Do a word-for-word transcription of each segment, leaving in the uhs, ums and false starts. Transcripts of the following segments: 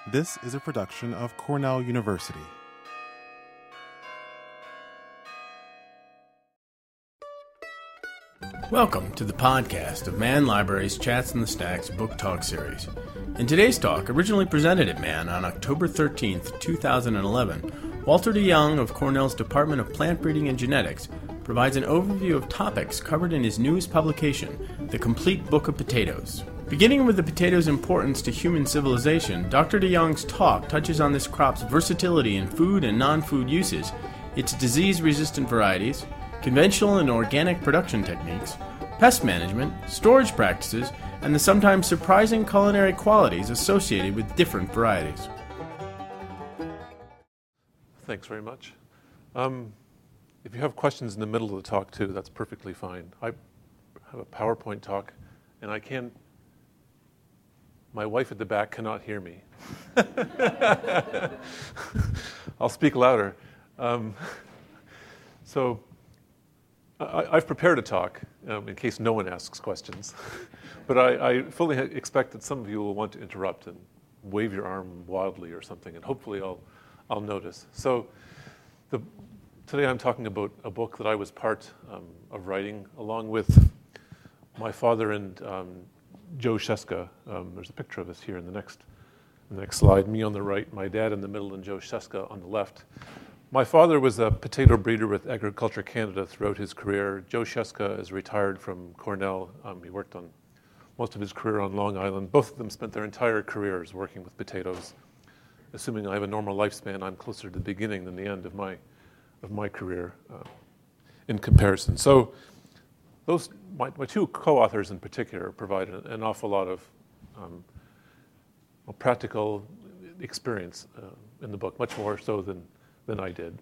This is a production of Cornell University. Welcome to the podcast of Man Library's Chats in the Stacks Book Talk series. In today's talk, originally presented at Man on October thirteenth, two thousand eleven, Walter DeYoung of Cornell's Department of Plant Breeding and Genetics provides an overview of topics covered in his newest publication, The Complete Book of Potatoes. Beginning with the potato's importance to human civilization, Doctor DeYoung's talk touches on this crop's versatility in food and non-food uses, its disease-resistant varieties, conventional and organic production techniques, pest management, storage practices, and the sometimes surprising culinary qualities associated with different varieties. Thanks very much. Um, if you have questions in the middle of the talk, too, that's perfectly fine. I have a PowerPoint talk, and I can't My wife at the back cannot hear me. I'll speak louder. Um, so I, I've prepared a talk um, in case no one asks questions. But I, I fully expect that some of you will want to interrupt and wave your arm wildly or something, and hopefully I'll, I'll notice. So the, today I'm talking about a book that I was part um, of writing along with my father and um, Joe Sheska. Um, there's a picture of us here in the next, in the next slide. Me on the right, my dad in the middle, and Joe Sheska on the left. My father was a potato breeder with Agriculture Canada throughout his career. Joe Sheska is retired from Cornell. Um, he worked on most of his career on Long Island. Both of them spent their entire careers working with potatoes. Assuming I have a normal lifespan, I'm closer to the beginning than the end of my, of my career uh, in comparison. So those My, my two co-authors in particular provide an, an awful lot of um, well, practical experience uh, in the book, much more so than, than I did.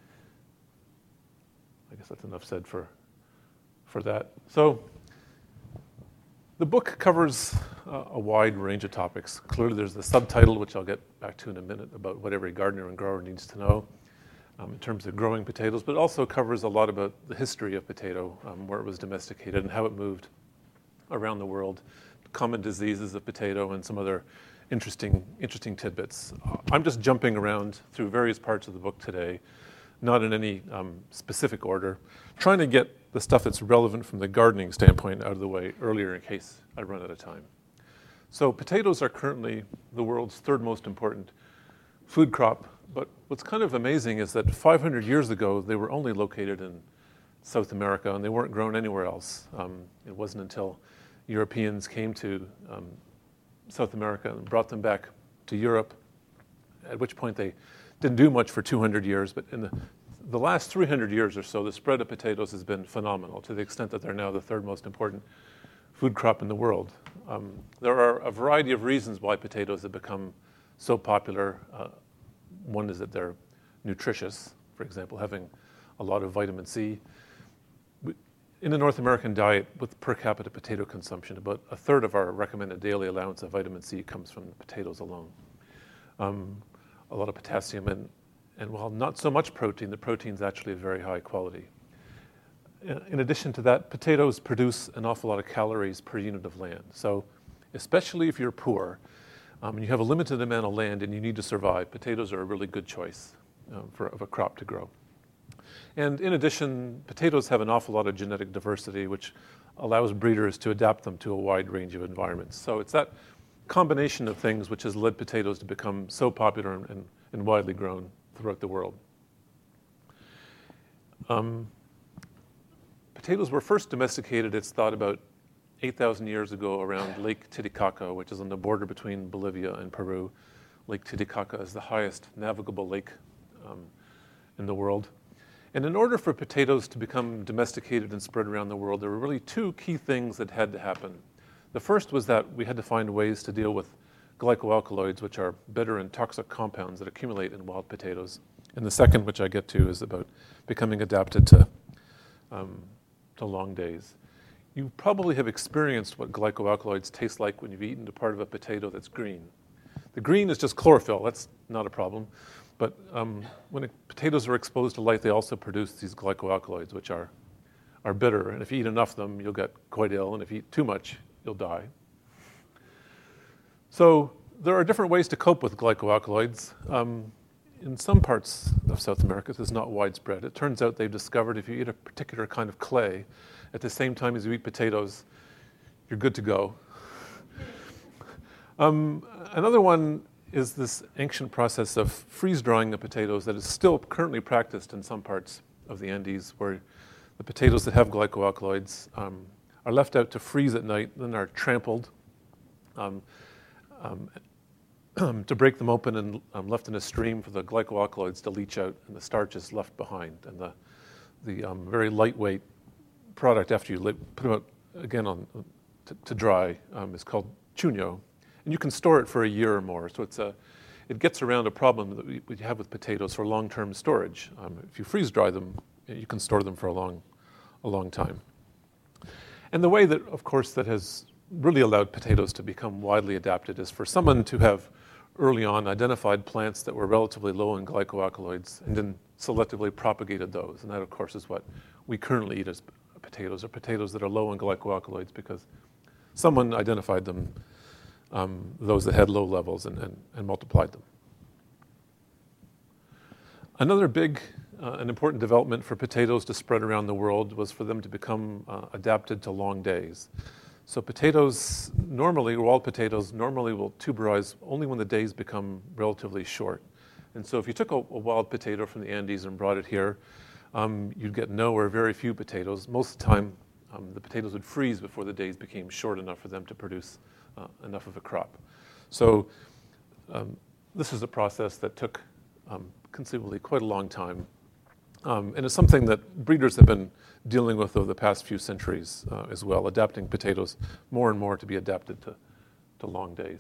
I guess that's enough said for, for that. So the book covers uh, a wide range of topics. Clearly there's the subtitle, which I'll get back to in a minute, about what every gardener and grower needs to know Um, in terms of growing potatoes, but it also covers a lot about the history of potato, um, where it was domesticated and how it moved around the world, common diseases of potato, and some other interesting, interesting tidbits. Uh, I'm just jumping around through various parts of the book today, not in any um, specific order, trying to get the stuff that's relevant from the gardening standpoint out of the way earlier in case I run out of time. So potatoes are currently the world's third most important food crop. But what's kind of amazing is that five hundred years ago, they were only located in South America, and they weren't grown anywhere else. Um, it wasn't until Europeans came to um, South America and brought them back to Europe, at which point they didn't do much for two hundred years. But in the, the last three hundred years or so, the spread of potatoes has been phenomenal, to the extent that they're now the third most important food crop in the world. Um, there are a variety of reasons why potatoes have become so popular. Uh, One is that they're nutritious, for example, having a lot of vitamin C. In the North American diet, with per capita potato consumption, about a third of our recommended daily allowance of vitamin C comes from potatoes alone. Um, a lot of potassium, and, and while not so much protein, the protein is actually of very high quality. In addition to that, potatoes produce an awful lot of calories per unit of land. So especially if you're poor, Um, and you have a limited amount of land and you need to survive, potatoes are a really good choice um, for of a crop to grow. And in addition, potatoes have an awful lot of genetic diversity, which allows breeders to adapt them to a wide range of environments. So it's that combination of things which has led potatoes to become so popular and, and, and widely grown throughout the world. Um, potatoes were first domesticated, it's thought, about eight thousand years ago around Lake Titicaca, which is on the border between Bolivia and Peru. Lake Titicaca is the highest navigable lake um, in the world. And in order for potatoes to become domesticated and spread around the world, there were really two key things that had to happen. The first was that we had to find ways to deal with glycoalkaloids, which are bitter and toxic compounds that accumulate in wild potatoes. And the second, which I get to, is about becoming adapted to, um, to long days. You probably have experienced what glycoalkaloids taste like when you've eaten a part of a potato that's green. The green is just chlorophyll, that's not a problem. But um, when it, potatoes are exposed to light, they also produce these glycoalkaloids, which are, are bitter. And if you eat enough of them, you'll get quite ill. And if you eat too much, you'll die. So there are different ways to cope with glycoalkaloids. Um, in some parts of South America, this is not widespread. It turns out they've discovered if you eat a particular kind of clay at the same time as you eat potatoes, you're good to go. Um, another one is this ancient process of freeze-drying the potatoes that is still currently practiced in some parts of the Andes, where the potatoes that have glycoalkaloids um, are left out to freeze at night, then are trampled um, um, to break them open and um, left in a stream for the glycoalkaloids to leach out, and the starch is left behind. And the, the um, very lightweight product after you li- put them out again on, to, to dry um, is called chuño. And you can store it for a year or more. So it's a, it gets around a problem that we, we have with potatoes for long-term storage. Um, if you freeze dry them, you can store them for a long, a long time. And the way that, of course, that has really allowed potatoes to become widely adapted is for someone to have early on identified plants that were relatively low in glycoalkaloids and then selectively propagated those. And that, of course, is what we currently eat as potatoes, or potatoes that are low in glycoalkaloids because someone identified them, um, those that had low levels, and, and, and multiplied them. Another big uh, and important development for potatoes to spread around the world was for them to become uh, adapted to long days. So potatoes normally, wild potatoes normally will tuberize only when the days become relatively short. And so if you took a, a wild potato from the Andes and brought it here, um, you'd get no or very few potatoes. Most of the time, um, the potatoes would freeze before the days became short enough for them to produce uh, enough of a crop. So um, this is a process that took um, conceivably quite a long time. Um, and it's something that breeders have been dealing with over the past few centuries uh, as well, adapting potatoes more and more to be adapted to, to long days.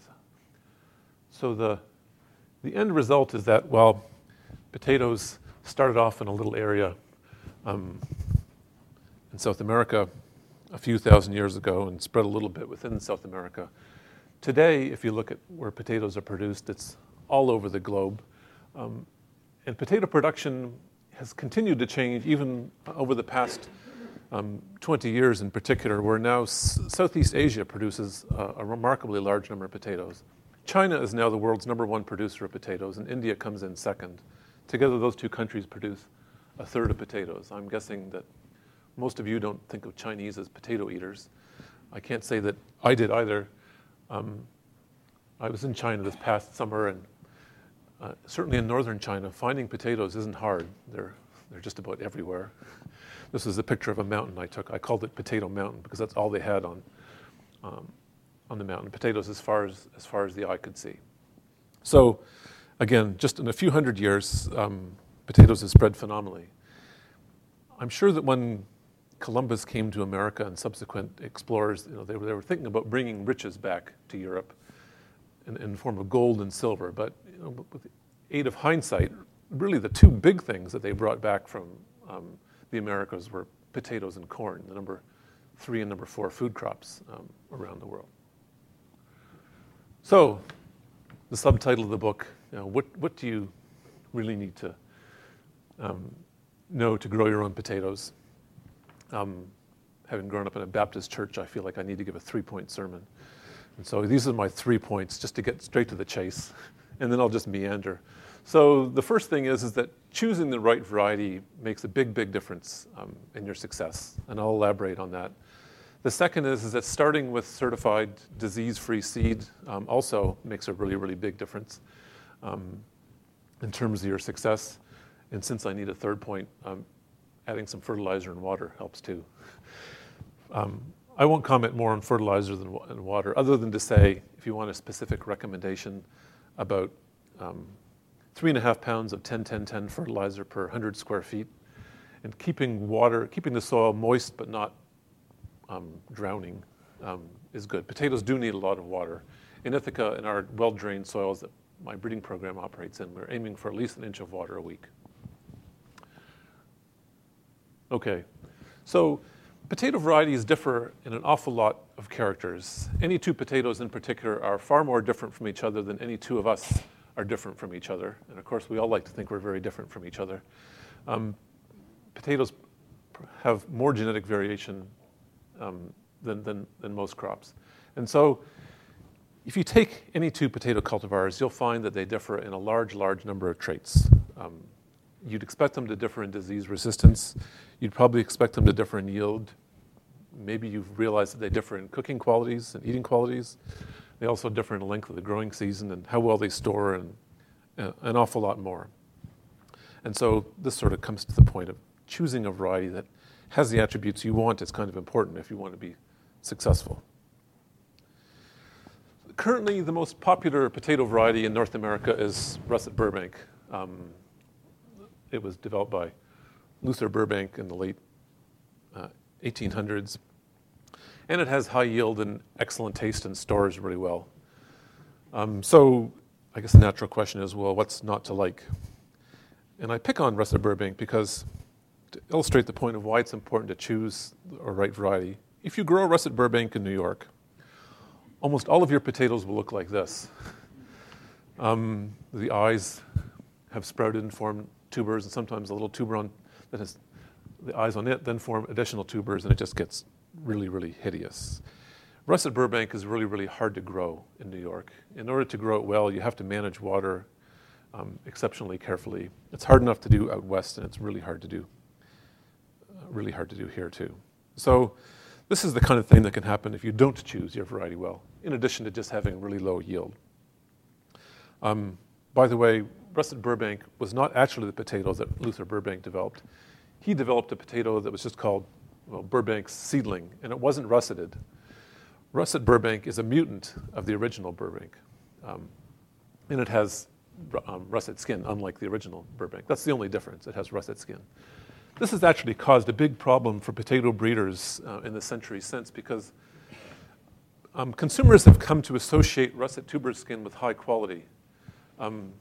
So the, the end result is that while potatoes started off in a little area um, in South America a few thousand years ago and spread a little bit within South America, today, if you look at where potatoes are produced, it's all over the globe. Um, and potato production has continued to change even over the past um, twenty years in particular, where now S- Southeast Asia produces uh, a remarkably large number of potatoes. China is now the world's number one producer of potatoes, and India comes in second. Together, those two countries produce a third of potatoes. I'm guessing that most of you don't think of Chinese as potato eaters. I can't say that I did either. Um, I was in China this past summer, and Uh, certainly in northern China, finding potatoes isn't hard. They're, they're just about everywhere. This is a picture of a mountain I took. I called it Potato Mountain because that's all they had on, um, on the mountain. Potatoes as far as, as far as the eye could see. So again, just in a few hundred years, um, potatoes have spread phenomenally. I'm sure that when Columbus came to America and subsequent explorers, you know, they were, they were thinking about bringing riches back to Europe in, in the form of gold and silver. But you know, with the aid of hindsight, really the two big things that they brought back from um, the Americas were potatoes and corn, the number three and number four food crops um, around the world. So, the subtitle of the book, you know, what, what do you really need to um, know to grow your own potatoes? Um, having grown up in a Baptist church, I feel like I need to give a three-point sermon. And so these are my three points, just to get straight to the chase, and then I'll just meander. So the first thing is, is that choosing the right variety makes a big, big difference um, in your success, and I'll elaborate on that. The second is, is that starting with certified disease-free seed um, also makes a really, really big difference um, in terms of your success. And since I need a third point, um, adding some fertilizer and water helps too. Um, I won't comment more on fertilizer than and water, other than to say, if you want a specific recommendation, about um, three and a half pounds of ten ten ten fertilizer per one hundred square feet, and keeping water, keeping the soil moist but not um, drowning um, is good. Potatoes do need a lot of water. In Ithaca, in our well-drained soils that my breeding program operates in, we're aiming for at least an inch of water a week. Okay, so potato varieties differ in an awful lot of characters. Any two potatoes in particular are far more different from each other than any two of us are different from each other. And of course, we all like to think we're very different from each other. Um, potatoes have more genetic variation um, than, than, than most crops. And so if you take any two potato cultivars, you'll find that they differ in a large, large number of traits. Um, you'd expect them to differ in disease resistance. You'd probably expect them to differ in yield. Maybe you've realized that they differ in cooking qualities and eating qualities. They also differ in the length of the growing season and how well they store, and uh, an awful lot more. And so this sort of comes to the point of choosing a variety that has the attributes you want. Is kind of important if you want to be successful. Currently, the most popular potato variety in North America is Russet Burbank. Um, it was developed by Luther Burbank in the late uh, eighteen hundreds. And it has high yield and excellent taste and stores really well. Um, so I guess the natural question is, well, what's not to like? And I pick on Russet Burbank because to illustrate the point of why it's important to choose a right variety. If you grow Russet Burbank in New York, almost all of your potatoes will look like this. Um, the eyes have sprouted and formed tubers, and sometimes a little tuber on that has the eyes on it then form additional tubers, and it just gets really, really hideous. Russet Burbank is really, really hard to grow in New York. In order to grow it well, you have to manage water um, exceptionally carefully. It's hard enough to do out west, and it's really hard to do, uh, really hard to do here too. So this is the kind of thing that can happen if you don't choose your variety well, in addition to just having really low yield. Um, by the way, Russet Burbank was not actually the potato that Luther Burbank developed. He developed a potato that was just called, well, Burbank's seedling, and it wasn't russeted. Russet Burbank is a mutant of the original Burbank, um, and it has um, russet skin, unlike the original Burbank. That's the only difference. It has russet skin. This has actually caused a big problem for potato breeders uh, in the century since, because um, consumers have come to associate russet tuber skin with high quality. Um,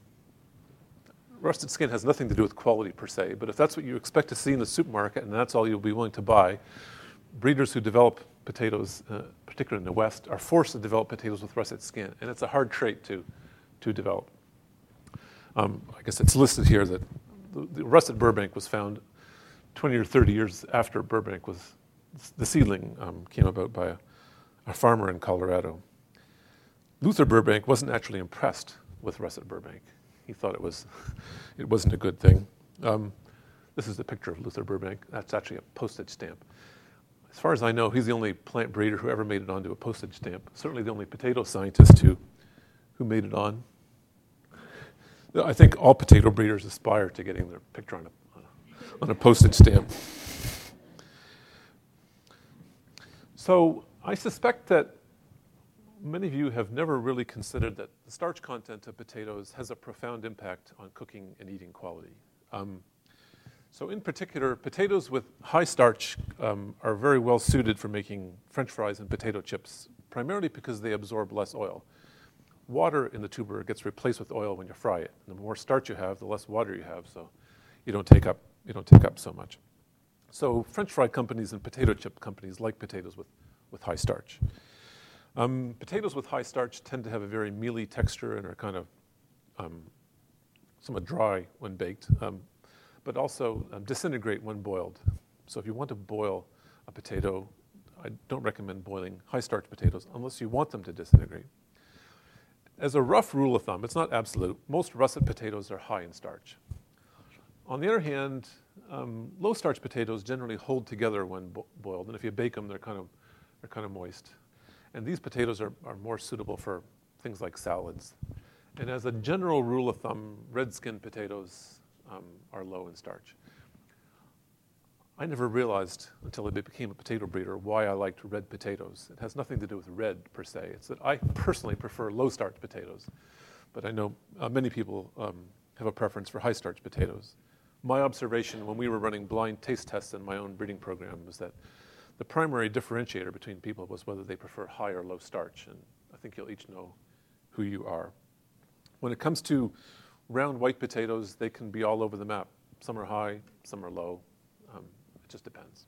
Russet skin has nothing to do with quality per se, but if that's what you expect to see in the supermarket and that's all you'll be willing to buy, breeders who develop potatoes, uh, particularly in the West, are forced to develop potatoes with russet skin, and it's a hard trait to, to develop. Um, I guess it's listed here that the, the Russet Burbank was found twenty or thirty years after Burbank was, the seedling um, came about by a, a farmer in Colorado. Luther Burbank wasn't actually impressed with Russet Burbank. He thought it was, it wasn't a good thing. Um, this is a picture of Luther Burbank. That's actually a postage stamp. As far as I know, he's the only plant breeder who ever made it onto a postage stamp. Certainly the only potato scientist who, who made it on. I think all potato breeders aspire to getting their picture on a, on a, on a postage stamp. So I suspect that many of you have never really considered that the starch content of potatoes has a profound impact on cooking and eating quality. Um, so in particular, potatoes with high starch um, are very well suited for making French fries and potato chips, primarily because they absorb less oil. Water in the tuber gets replaced with oil when you fry it. And the more starch you have, the less water you have, so you don't take up, you don't take up so much. So French fry companies and potato chip companies like potatoes with, with high starch. Um, potatoes with high starch tend to have a very mealy texture and are kind of um, somewhat dry when baked, um, but also um, disintegrate when boiled. So if you want to boil a potato, I don't recommend boiling high starch potatoes unless you want them to disintegrate. As a rough rule of thumb, it's not absolute, most russet potatoes are high in starch. On the other hand, um, low starch potatoes generally hold together when bo- boiled, and if you bake them, they're kind of, they're kind of moist. And these potatoes are, are more suitable for things like salads. And as a general rule of thumb, red-skinned potatoes um, are low in starch. I never realized until I became a potato breeder why I liked red potatoes. It has nothing to do with red per se. It's that I personally prefer low-starch potatoes. But I know uh, many people um, have a preference for high-starch potatoes. My observation when we were running blind taste tests in my own breeding program was that the primary differentiator between people was whether they prefer high or low starch, and I think you'll each know who you are. When it comes to round white potatoes, they can be all over the map. Some are high, some are low. Um, it just depends.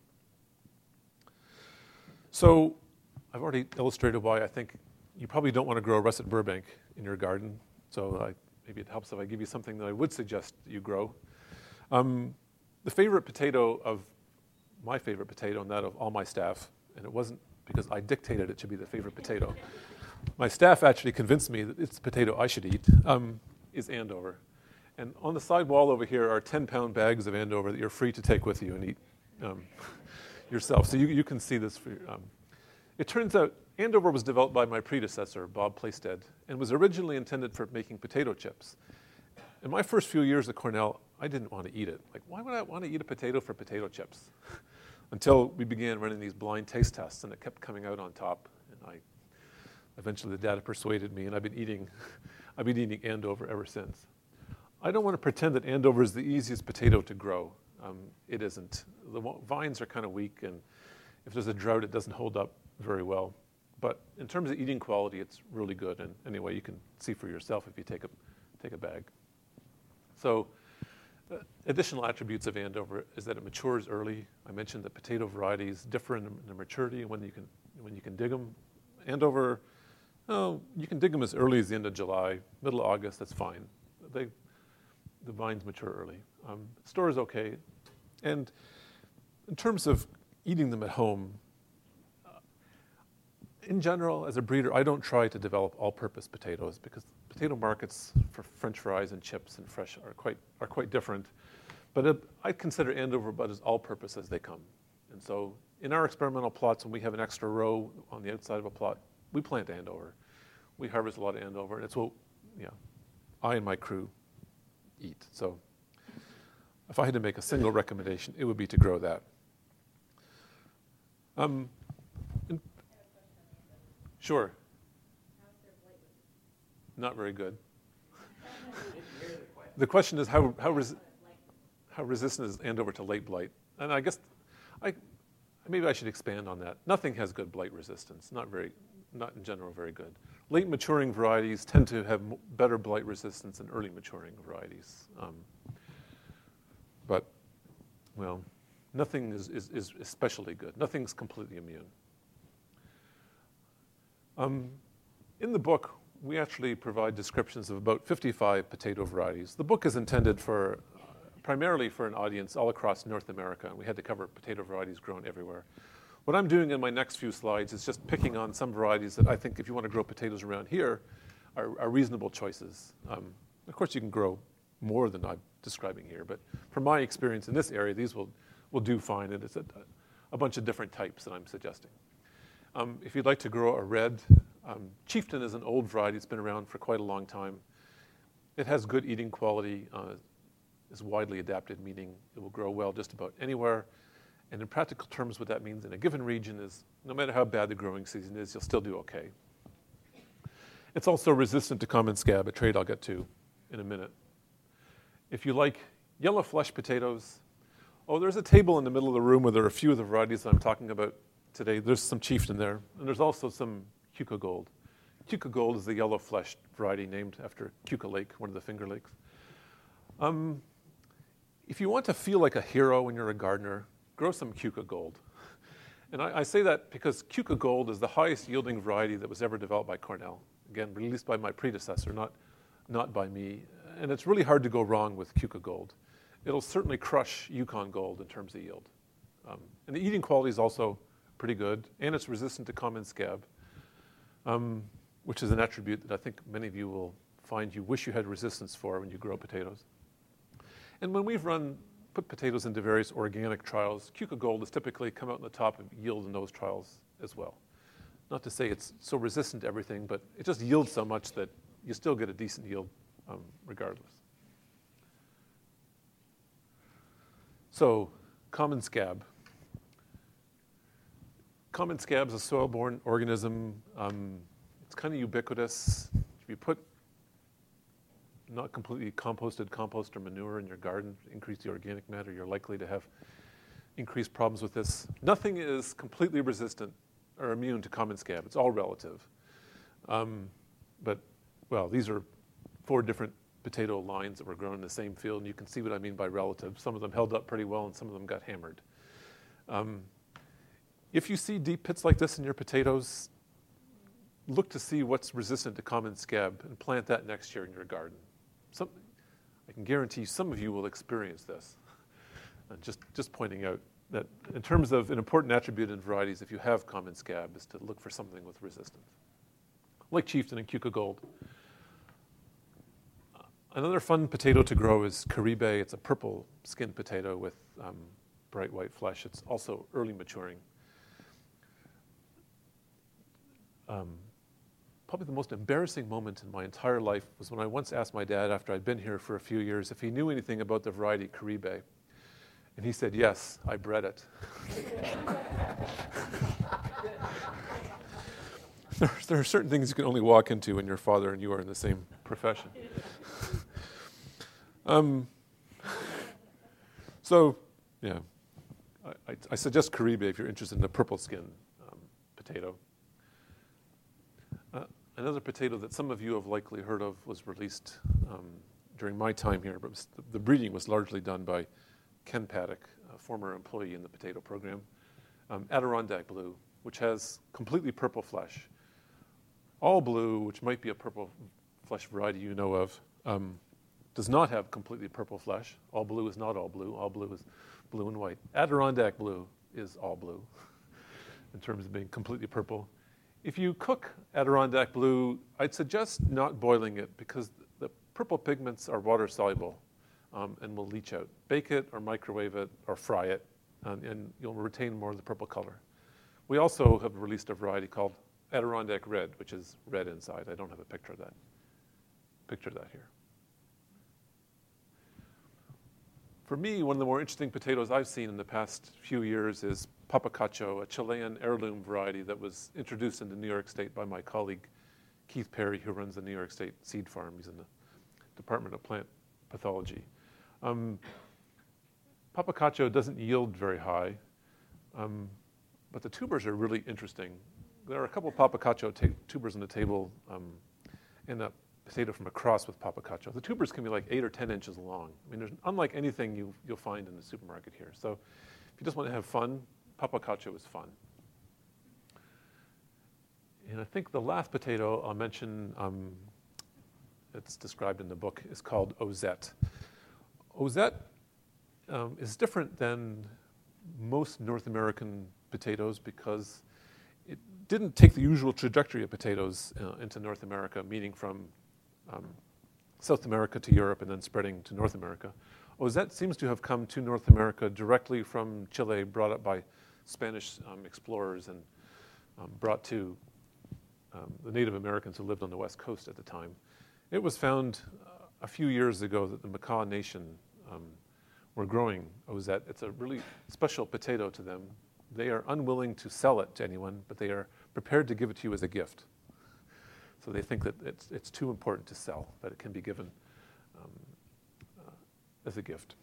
So I've already illustrated why I think you probably don't want to grow Russet Burbank in your garden, so I, maybe it helps if I give you something that I would suggest you grow. Um, the favorite potato of my favorite potato and that of all my staff, and it wasn't because I dictated it to be the favorite potato. my staff actually convinced me that it's the potato I should eat, um, is Andover. And on the side wall over here are ten-pound bags of Andover that you're free to take with you and eat um, yourself. So you, you can see this. For, um, it turns out Andover was developed by my predecessor, Bob Plaisted, and was originally intended for making potato chips. In my first few years at Cornell, I didn't want to eat it. Like, why would I want to eat a potato for potato chips? Until we began running these blind taste tests, and it kept coming out on top. And I, eventually, the data persuaded me, and I've been eating, I've been eating Andover ever since. I don't want to pretend that Andover is the easiest potato to grow. Um, it isn't. The vines are kind of weak, and if there's a drought, it doesn't hold up very well. But in terms of eating quality, it's really good. And anyway, you can see for yourself if you take a take a bag. So, uh, additional attributes of Andover is that it matures early. I mentioned that potato varieties differ in their maturity and when you can when you can dig them. Andover, oh, you can dig them as early as the end of July, middle of August. That's fine. They the vines mature early. Um, store is okay, and in terms of eating them at home, uh, in general, as a breeder, I don't try to develop all-purpose potatoes because potato markets for French fries and chips and fresh are quite are quite different. But it, I consider Andover about as all-purpose as they come. And so, in our experimental plots, when we have an extra row on the outside of a plot, we plant Andover. We harvest a lot of Andover, and it's what, yeah, I and my crew eat. So, if I had to make a single recommendation, it would be to grow that. Um, in, sure. Not very good. The question is how how, res, how resistant is Andover to late blight? And I guess I maybe I should expand on that. Nothing has good blight resistance. Not very, not in general very good. Late maturing varieties tend to have better blight resistance than early maturing varieties. Um, but well, nothing is, is, is especially good. Nothing's completely immune. Um, in the book, we actually provide descriptions of about fifty-five potato varieties. The book is intended for uh, primarily for an audience all across North America, and we had to cover potato varieties grown everywhere. What I'm doing in my next few slides is just picking on some varieties that I think, if you want to grow potatoes around here, are, are reasonable choices. Um, of course, you can grow more than I'm describing here, but from my experience in this area, these will, will do fine, and it's a, a bunch of different types that I'm suggesting. Um, if you'd like to grow a red, um, Chieftain is an old variety. It's been around for quite a long time. It has good eating quality, uh, is widely adapted, meaning it will grow well just about anywhere. And in practical terms, what that means in a given region is no matter how bad the growing season is, you'll still do okay. It's also resistant to common scab, a trait I'll get to in a minute. If you like yellow flesh potatoes, oh, there's a table in the middle of the room where there are a few of the varieties that I'm talking about today. There's some Chieftain there, and there's also some Keuka Gold. Keuka Gold is the yellow fleshed variety named after Keuka Lake, one of the Finger Lakes. Um, if you want to feel like a hero when you're a gardener, grow some Keuka Gold. And I, I say that because Keuka Gold is the highest yielding variety that was ever developed by Cornell. Again, released by my predecessor, not, not by me. And it's really hard to go wrong with Keuka Gold. It'll certainly crush Yukon Gold in terms of yield. Um, and the eating quality is also pretty good, and it's resistant to common scab, um, which is an attribute that I think many of you will find you wish you had resistance for when you grow potatoes. And when we've run put potatoes into various organic trials, Keuka Gold has typically come out on the top of yield in those trials as well. Not to say it's so resistant to everything, but it just yields so much that you still get a decent yield um, regardless. So, common scab. Common scab is a soil-borne organism. Um, it's kind of ubiquitous. If you put not completely composted compost or manure in your garden, increase the organic matter, you're likely to have increased problems with this. Nothing is completely resistant or immune to common scab. It's all relative. Um, but, well, these are four different potato lines that were grown in the same field, and you can see what I mean by relative. Some of them held up pretty well, and some of them got hammered. Um, if you see deep pits like this in your potatoes, look to see what's resistant to common scab and plant that next year in your garden. Some, I can guarantee some of you will experience this. And just, just pointing out that in terms of an important attribute in varieties, if you have common scab, is to look for something with resistance. like Chieftain and Cuca Gold. Uh, another fun potato to grow is Caribe. It's a purple skinned potato with um, bright white flesh. It's also early maturing. Um, probably the most embarrassing moment in my entire life was when I once asked my dad, after I'd been here for a few years, if he knew anything about the variety Caribe. And he said, yes, I bred it. there, there are certain things you can only walk into when your father and you are in the same profession. um, so, yeah, I, I, I suggest Caribe if you're interested in the purple skin um, potato. Uh, another potato that some of you have likely heard of was released um, during my time here, but was, the, the breeding was largely done by Ken Paddock, a former employee in the potato program. Um, Adirondack Blue, which has completely purple flesh. All Blue, which might be a purple flesh variety you know of, um, does not have completely purple flesh. All Blue is not all blue. All Blue is blue and white. Adirondack Blue is all blue in terms of being completely purple. If you cook Adirondack Blue, I'd suggest not boiling it because the purple pigments are water soluble um, and will leach out. Bake it or microwave it or fry it, and, and you'll retain more of the purple color. We also have released a variety called Adirondack Red, which is red inside. I don't have a picture of that. Picture that here. For me, one of the more interesting potatoes I've seen in the past few years is Papacacho, a Chilean heirloom variety that was introduced into New York State by my colleague Keith Perry, who runs the New York State Seed Farm. He's in the Department of Plant Pathology. Um, Papacacho doesn't yield very high, um, but the tubers are really interesting. There are a couple of Papacacho ta- tubers on the table um, and a potato from a cross with Papacacho. The tubers can be like eight or ten inches long. I mean, there's unlike anything you, you'll find in the supermarket here. So if you just want to have fun, Papacacho is fun. And I think the last potato I'll mention, um, it's described in the book, is called Ozette. Ozette um, is different than most North American potatoes because it didn't take the usual trajectory of potatoes uh, into North America, meaning from um, South America to Europe and then spreading to North America. Ozette seems to have come to North America directly from Chile, brought up by Spanish um, explorers and um, brought to um, the Native Americans who lived on the West Coast at the time. It was found uh, a few years ago that the Makah Nation um, were growing Ozette. It's a really special potato to them. They are unwilling to sell it to anyone, but they are prepared to give it to you as a gift. So they think that it's, it's too important to sell, that it can be given um, uh, as a gift.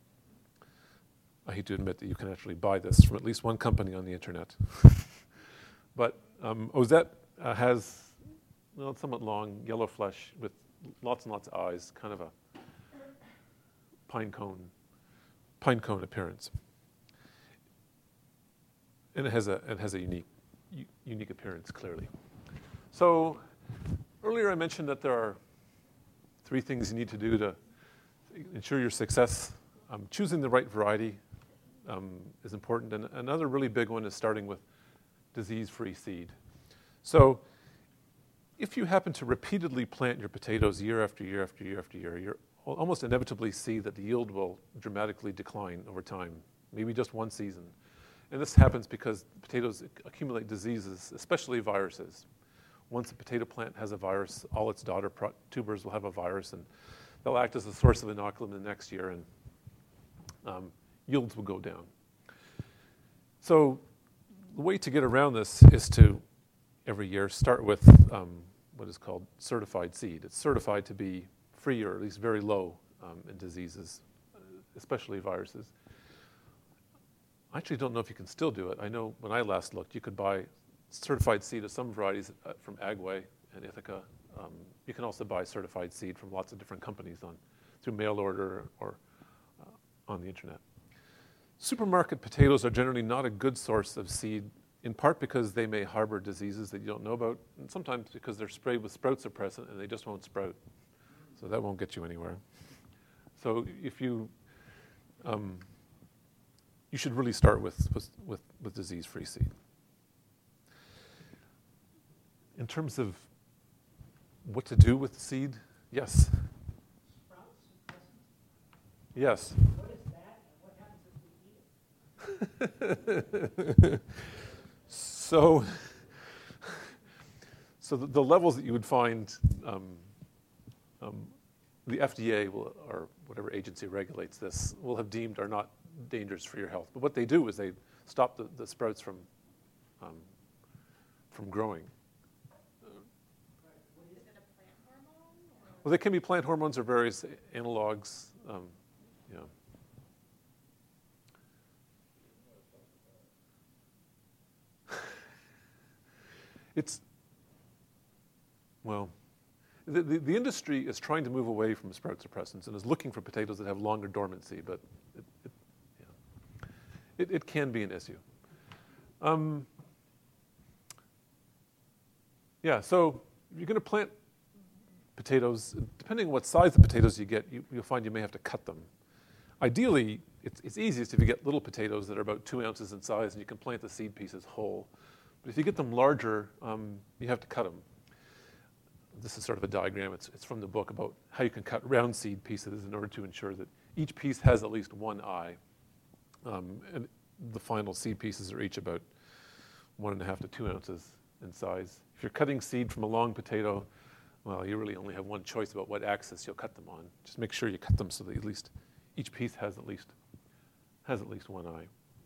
I hate to admit that you can actually buy this from at least one company on the internet. But um, Ozette uh, has well, somewhat long yellow flesh with lots and lots of eyes, kind of a pine cone, pine cone appearance. And it has a it has a unique u- unique appearance, clearly. So earlier I mentioned that there are three things you need to do to ensure your success. Um, choosing the right variety um, is important, and another really big one is starting with disease-free seed. So if you happen to repeatedly plant your potatoes year after year after year after year, you'll almost inevitably see that the yield will dramatically decline over time, maybe just one season. And this happens because potatoes accumulate diseases, especially viruses. Once a potato plant has a virus, all its daughter pro- tubers will have a virus, and they'll act as a source of inoculum the next year, and um, yields will go down. So the way to get around this is to, every year, start with um, what is called certified seed. It's certified to be free or at least very low um, in diseases, especially viruses. I actually don't know if you can still do it. I know when I last looked, you could buy certified seed of some varieties uh, from Agway and Ithaca. Um, you can also buy certified seed from lots of different companies on through mail order or uh, on the internet. Supermarket potatoes are generally not a good source of seed, in part because they may harbor diseases that you don't know about, and sometimes because they're sprayed with sprout suppressant and they just won't sprout. So that won't get you anywhere. So if you um, you should really start with, with, with, with disease-free seed. In terms of what to do with the seed? Yes. Yes. What is that, and what happens if we eat it? so, so the, the levels that you would find, um, um, the F D A will, or whatever agency regulates this, will have deemed are not dangerous for your health. But what they do is they stop the, the sprouts from um, from growing. Is it a plant hormone? Or? Well, they can be plant hormones or various analogs. Um, yeah. It's, well, the, the, the industry is trying to move away from sprout suppressants and is looking for potatoes that have longer dormancy, but it, it, yeah. it, it can be an issue. Um, yeah, so you're going to plant potatoes. Depending on what size of potatoes you get, you, you'll find you may have to cut them. Ideally, it's, it's easiest if you get little potatoes that are about two ounces in size and you can plant the seed pieces whole. But if you get them larger, um, you have to cut them. This is sort of a diagram. It's, it's from the book about how you can cut round seed pieces in order to ensure that each piece has at least one eye. Um, and the final seed pieces are each about one and a half to two ounces in size. If you're cutting seed from a long potato, well, you really only have one choice about what axis you'll cut them on. Just make sure you cut them so that at least each piece has at least has at least one eye.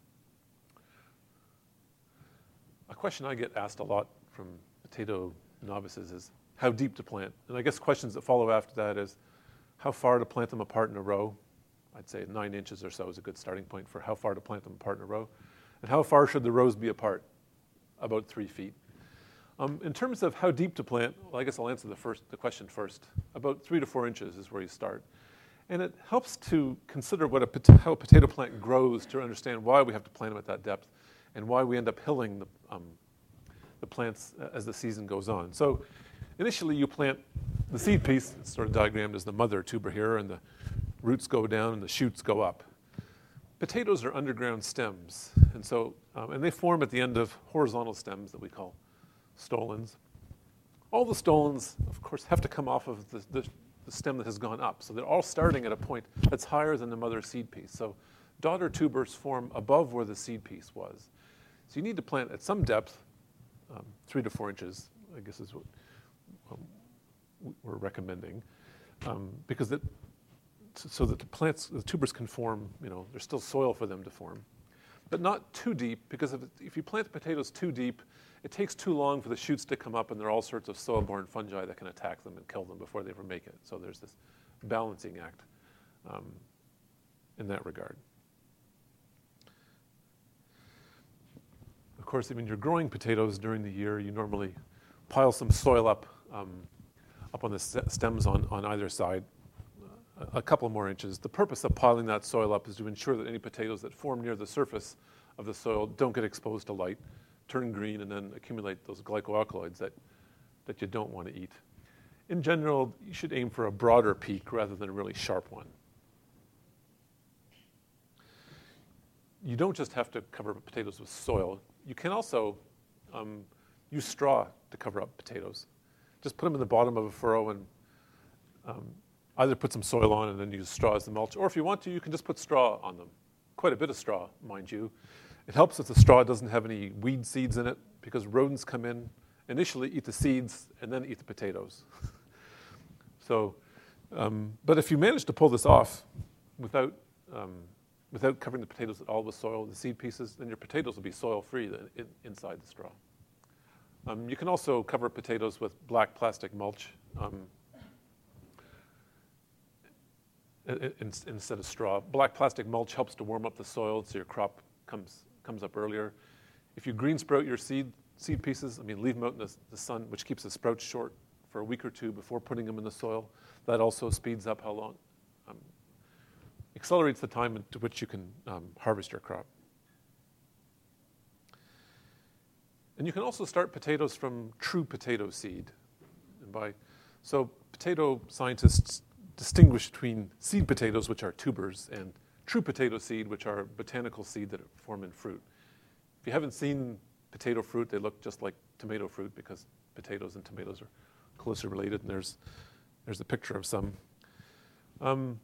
A question I get asked a lot from potato novices is how deep to plant. And I guess questions that follow after that is how far to plant them apart in a row. I'd say nine inches or so is a good starting point for how far to plant them apart in a row. And how far should the rows be apart? About three feet. Um, in terms of how deep to plant, well, I guess I'll answer the first the question first. About three to four inches is where you start. And it helps to consider what a, how a potato plant grows to understand why we have to plant them at that depth and why we end up hilling the, um, the plants as the season goes on. So initially you plant the seed piece, it's sort of diagrammed as the mother tuber here, and the roots go down and the shoots go up. Potatoes are underground stems, and so um, and they form at the end of horizontal stems that we call stolons. All the stolons, of course, have to come off of the, the, the stem that has gone up, so they're all starting at a point that's higher than the mother seed piece. So daughter tubers form above where the seed piece was. So you need to plant at some depth, um, three to four inches, I guess is what um, we're recommending, um, because it, so that the plants, the tubers can form, you know, there's still soil for them to form. But not too deep, because if, it, if you plant the potatoes too deep, it takes too long for the shoots to come up, and there are all sorts of soil-borne fungi that can attack them and kill them before they ever make it. So there's this balancing act um, in that regard. Of course, when you're growing potatoes during the year, you normally pile some soil up um, up on the stems on, on either side, uh, a couple more inches. The purpose of piling that soil up is to ensure that any potatoes that form near the surface of the soil don't get exposed to light, turn green, and then accumulate those glycoalkaloids that, that you don't want to eat. In general, you should aim for a broader peak rather than a really sharp one. You don't just have to cover potatoes with soil. You can also um, use straw to cover up potatoes. Just put them in the bottom of a furrow and um, either put some soil on and then use straw as the mulch, or if you want to, you can just put straw on them. Quite a bit of straw, mind you. It helps if the straw doesn't have any weed seeds in it, because rodents come in, initially eat the seeds, and then eat the potatoes. so, um, but if you manage to pull this off without um, without covering the potatoes at all with soil, the seed pieces, then your potatoes will be soil-free in, inside the straw. Um, you can also cover potatoes with black plastic mulch um, in, in, instead of straw. Black plastic mulch helps to warm up the soil so your crop comes comes up earlier. If you green sprout your seed seed pieces, I mean, leave them out in the, the sun, which keeps the sprouts short for a week or two before putting them in the soil. That also speeds up how long, um, accelerates the time to which you can um, harvest your crop. And you can also start potatoes from true potato seed. And by, so potato scientists distinguish between seed potatoes, which are tubers, and true potato seed, which are botanical seed that form in fruit. If you haven't seen potato fruit, they look just like tomato fruit because potatoes and tomatoes are closely related, and there's, there's a picture of some. Um,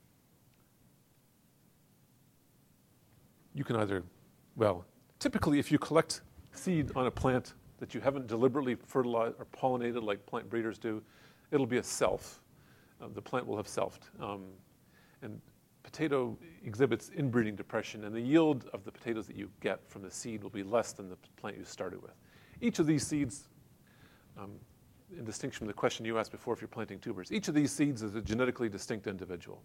you can either, well, typically if you collect seed on a plant that you haven't deliberately fertilized or pollinated like plant breeders do, it'll be a self. Uh, the plant will have selfed. Um, and potato exhibits inbreeding depression, and the yield of the potatoes that you get from the seed will be less than the plant you started with. Each of these seeds, um, in distinction from the question you asked before if you're planting tubers, each of these seeds is a genetically distinct individual.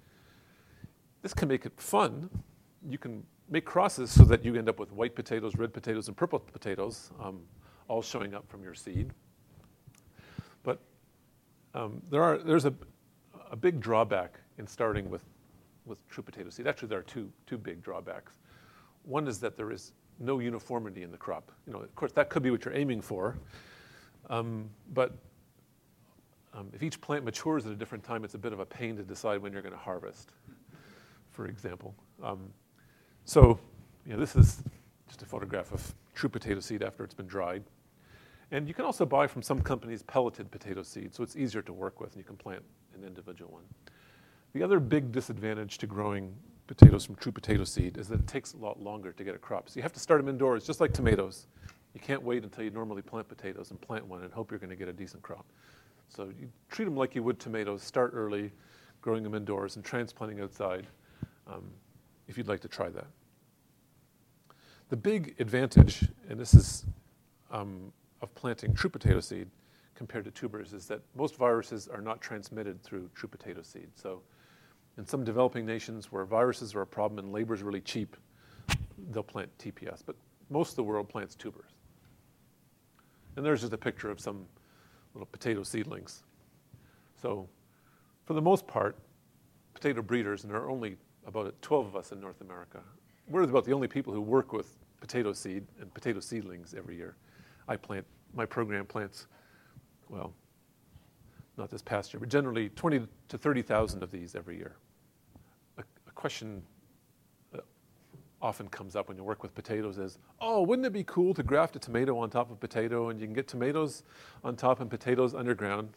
This can make it fun. You can make crosses so that you end up with white potatoes, red potatoes, and purple potatoes, um, all showing up from your seed. But um, there are, there's a, a big drawback in starting with, with true potato seed. Actually, there are two, two big drawbacks. One is that there is no uniformity in the crop. You know, of course, that could be what you're aiming for. Um, but um, if each plant matures at a different time, it's a bit of a pain to decide when you're going to harvest, for example. Um, so, you know, this is just a photograph of true potato seed after it's been dried. And you can also buy from some companies pelleted potato seed, so it's easier to work with, and you can plant an individual one. The other big disadvantage to growing potatoes from true potato seed is that it takes a lot longer to get a crop. So you have to start them indoors, just like tomatoes. You can't wait until you normally plant potatoes and plant one and hope you're going to get a decent crop. So you treat them like you would tomatoes. Start early, growing them indoors and transplanting outside, um, if you'd like to try that. The big advantage, and this is um, of planting true potato seed compared to tubers, is that most viruses are not transmitted through true potato seed. So in some developing nations where viruses are a problem and labor is really cheap, they'll plant T P S. But most of the world plants tubers. And there's just a picture of some little potato seedlings. So for the most part, potato breeders, and there are only about twelve of us in North America, we're about the only people who work with potato seed and potato seedlings every year. I plant, my program plants, well, not this past year, but generally twenty to thirty thousand of these every year. A, a question that often comes up when you work with potatoes is, oh, wouldn't it be cool to graft a tomato on top of potato, and you can get tomatoes on top and potatoes underground?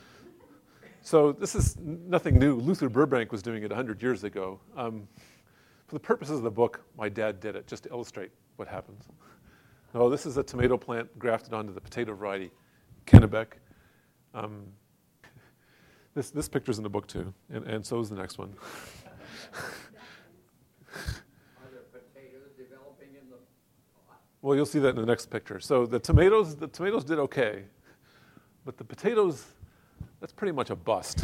So this is nothing new. Luther Burbank was doing it one hundred years ago. Um, for the purposes of the book, my dad did it just to illustrate what happens. Oh, this is a tomato plant grafted onto the potato variety Kennebec. Um, this this picture's in the book too, and, and so is the next one. Are there potatoes developing in the pot? Well, you'll see that in the next picture. So the tomatoes, the tomatoes did okay, but the potatoes, that's pretty much a bust.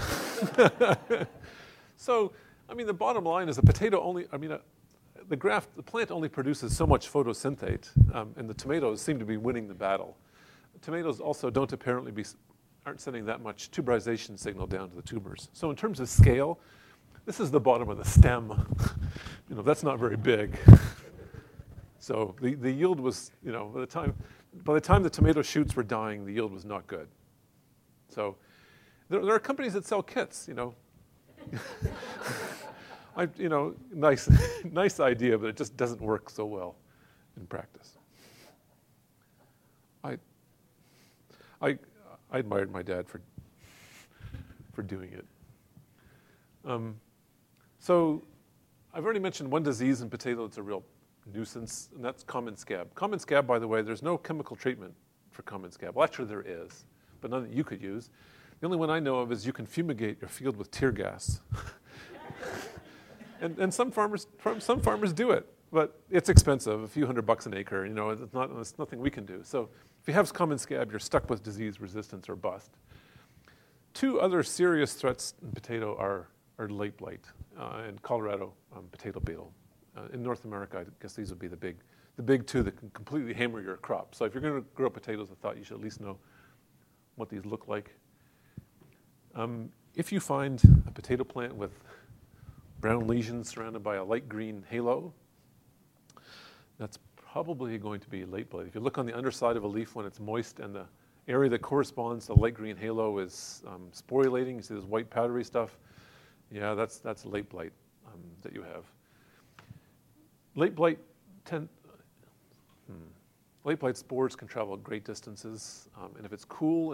So, I mean, the bottom line is the potato only, I mean, uh, the graft, the plant only produces so much photosynthate, um, and the tomatoes seem to be winning the battle. The tomatoes also don't apparently be, aren't sending that much tuberization signal down to the tubers. So in terms of scale, this is the bottom of the stem. You know, that's not very big. So the, the yield was, you know, by the time, by the time the tomato shoots were dying, the yield was not good. So there, there are companies that sell kits, you know. I, you know, nice, nice idea, but it just doesn't work so well in practice. I, I, I admired my dad for, for doing it. Um, so I've already mentioned one disease in potato that's a real nuisance, and that's common scab. Common scab, by the way, there's no chemical treatment for common scab. Well, actually there is, but none that you could use. The only one I know of is you can fumigate your field with tear gas. And, and some farmers, some farmers do it, but it's expensive, a few hundred bucks an acre. You know, it's not, it's nothing we can do. So if you have common scab, you're stuck with disease resistance or bust. Two other serious threats in potato are, are late blight uh, and Colorado um, potato beetle. Uh, in North America, I guess these would be the big, the big two that can completely hammer your crop. So if you're going to grow potatoes, I thought you should at least know what these look like. Um, if you find a potato plant with brown lesions surrounded by a light green halo, that's probably going to be late blight. If you look on the underside of a leaf when it's moist and the area that corresponds to the light green halo is um, sporulating, you see this white powdery stuff, yeah, that's, that's late blight um, that you have. Late blight, tend, hmm. late blight spores can travel great distances, um, and if it's cool and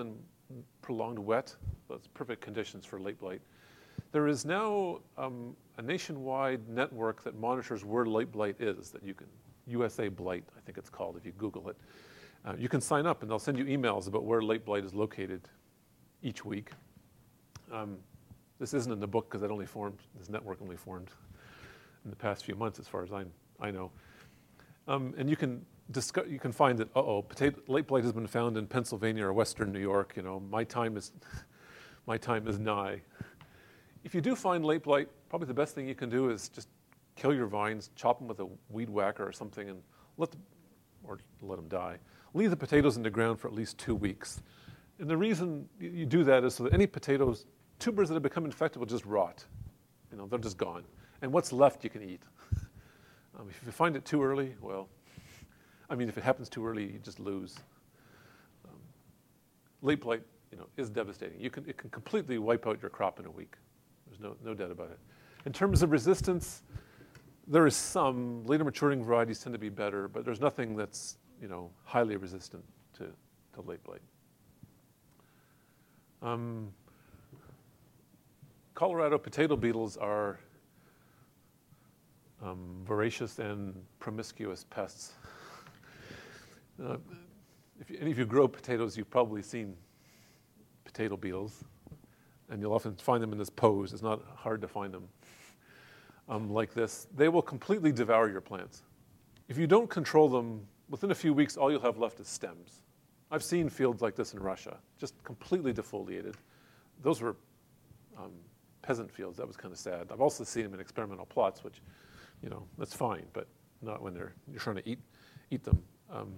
prolonged wet. That's perfect conditions for late blight. There is now um, a nationwide network that monitors where late blight is, that you can, U S A Blight, I think it's called if you Google it. Uh, you can sign up and they'll send you emails about where late blight is located each week. Um, this isn't in the book because it only formed, this network only formed in the past few months as far as I, I know. Um, and you can discuss, you can find that, uh-oh, potato, late blight has been found in Pennsylvania or Western New York, you know, my time is, my time is nigh. If you do find late blight, probably the best thing you can do is just kill your vines, chop them with a weed whacker or something, and let them, or let them die. Leave the potatoes in the ground for at least two weeks. And the reason you do that is so that any potatoes, tubers that have become infected will just rot. You know, they're just gone. And what's left you can eat. um, if you find it too early, well, I mean, if it happens too early, you just lose. Um, late blight, you know, is devastating. You can, it can completely wipe out your crop in a week. There's no, no doubt about it. In terms of resistance, there is some. Later maturing varieties tend to be better, but there's nothing that's, you know, highly resistant to, to late blight. Um, Colorado potato beetles are um, voracious and promiscuous pests. uh, if you, any of you grow potatoes, you've probably seen potato beetles. And you'll often find them in this pose. It's not hard to find them um, like this. They will completely devour your plants. If you don't control them, within a few weeks, all you'll have left is stems. I've seen fields like this in Russia, just completely defoliated. Those were um, peasant fields. That was kind of sad. I've also seen them in experimental plots, which, you know, that's fine, but not when they're you're trying to eat eat them. Um,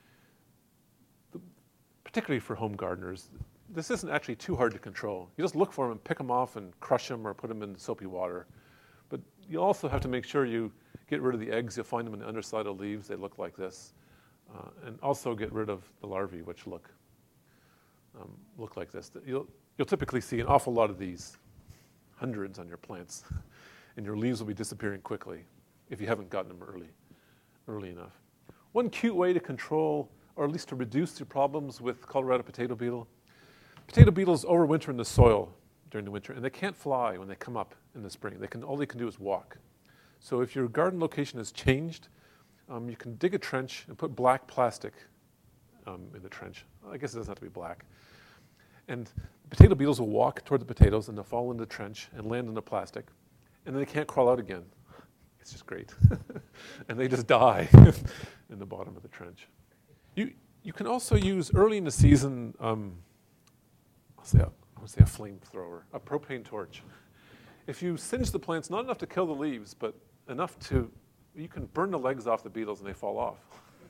the, particularly for home gardeners. This isn't actually too hard to control. You just look for them and pick them off and crush them or put them in soapy water. But you also have to make sure you get rid of the eggs. You'll find them in the underside of leaves. They look like this. Uh, and also get rid of the larvae, which look um, look like this. You'll, you'll typically see an awful lot of these, hundreds on your plants. And your leaves will be disappearing quickly if you haven't gotten them early, early enough. One cute way to control, or at least to reduce the problems with Colorado potato beetle, potato beetles overwinter in the soil during the winter, and they can't fly when they come up in the spring. They can, all they can do is walk. So if your garden location has changed, um, you can dig a trench and put black plastic um, in the trench. I guess it doesn't have to be black. And potato beetles will walk toward the potatoes, and they'll fall into the trench and land in the plastic, and then they can't crawl out again. It's just great. And they just die in the bottom of the trench. You, you can also use early in the season, um, I'll say a, I'll say a flamethrower, a propane torch. If you singe the plants, not enough to kill the leaves, but enough to, you can burn the legs off the beetles and they fall off.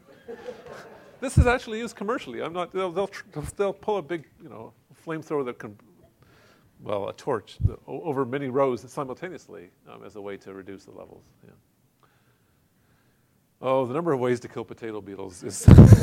This is actually used commercially. I'm not, they'll, they'll, they'll pull a big, you know, flamethrower that can, well, a torch the, over many rows simultaneously um, as a way to reduce the levels. Yeah. Oh, the number of ways to kill potato beetles is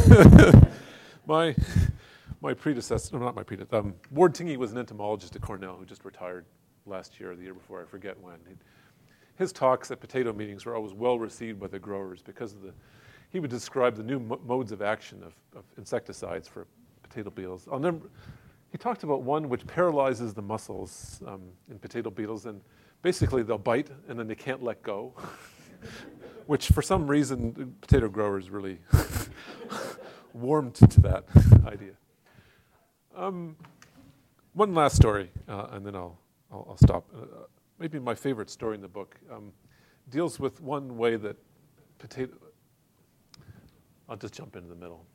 my my predecessor, no, not my predecessor. Um, Ward Tingey was an entomologist at Cornell who just retired last year or the year before, I forget when. He'd, his talks at potato meetings were always well received by the growers because of the. He would describe the new mo- modes of action of, of insecticides for potato beetles. I'll never, he talked about one which paralyzes the muscles um, in potato beetles, and basically they'll bite and then they can't let go, which for some reason potato growers really warmed to that idea. Um, one last story, uh, and then I'll I'll, I'll stop. Uh, maybe my favorite story in the book um, deals with one way that potato. I'll just jump into the middle.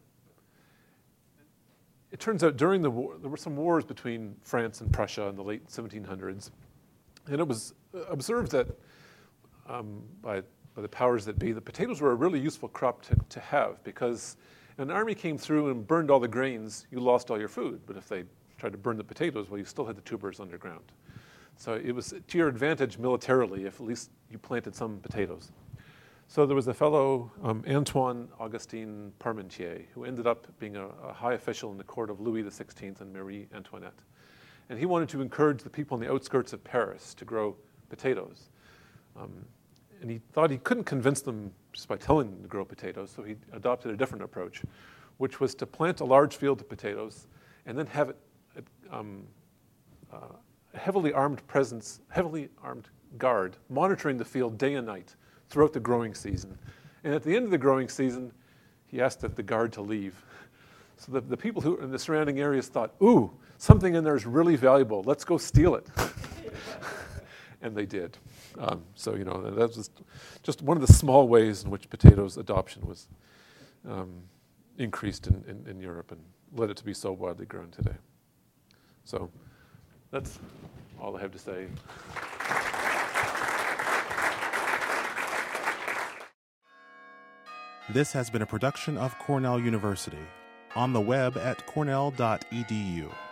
It turns out during the war, there were some wars between France and Prussia in the late seventeen hundreds, and it was observed that um, by by the powers that be, the potatoes were a really useful crop to, to have because if an army came through and burned all the grains, you lost all your food. But if they tried to burn the potatoes, well, you still had the tubers underground. So it was to your advantage militarily if at least you planted some potatoes. So there was a fellow, um, Antoine Augustin Parmentier, who ended up being a, a high official in the court of Louis the sixteenth and Marie Antoinette. And he wanted to encourage the people on the outskirts of Paris to grow potatoes. Um, and he thought he couldn't convince them just by telling them to grow potatoes, so he adopted a different approach, which was to plant a large field of potatoes and then have it um, uh, heavily armed presence, heavily armed guard monitoring the field day and night throughout the growing season. And at the end of the growing season, he asked the guard to leave. So the, the people who in the surrounding areas thought, ooh, something in there is really valuable. Let's go steal it. And they did. Um, so, you know, that was just one of the small ways in which potatoes adoption was um, increased in, in, in Europe and led it to be so widely grown today. So that's all I have to say. This has been a production of Cornell University. On the web at cornell dot e d u.